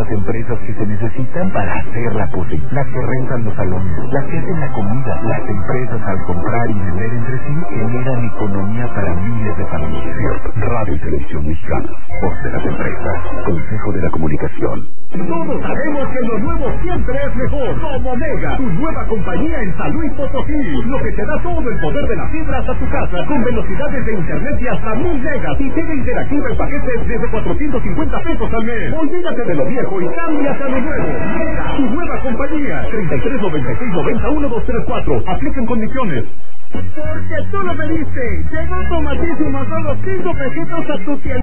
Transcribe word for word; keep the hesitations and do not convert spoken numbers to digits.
las empresas que se necesitan para hacerla posible. Las que rentan los salones, las que hacen la comida. Las empresas al comprar y vender entre sí generan economía para miles de familias. Radio y Televisión Mexicana, voz de las empresas, Consejo de la Comunicación. Todos sabemos que lo nuevo siempre es mejor. Como Mega, tu nueva compañía en San Luis Potosí, lo que te da todo el poder de la fibra hasta tu casa, con velocidades de internet y hasta mil megas y T V interactiva en paquetes desde cuatrocientos cincuenta pesos al mes. Olvídate de lo viejo y cámbiate a lo nuevo. Mega, tu nueva compañía. treinta y tres noventa y seis noventa uno dos tres cuatro. Aplican condiciones. Porque tú lo pediste. Llegó Tomatísimo a solo cinco pesitos a tu tienda.